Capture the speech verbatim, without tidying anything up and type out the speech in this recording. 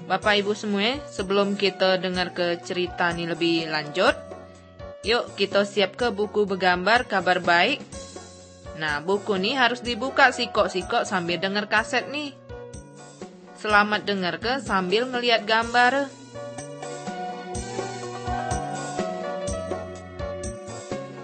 Bapak Ibu semua, sebelum kita dengar ke cerita ini lebih lanjut, yuk kita siap ke buku bergambar kabar baik. Nah, buku ini harus dibuka sikok-sikok sambil dengar kaset nih. Selamat dengar ke sambil ngeliat gambar.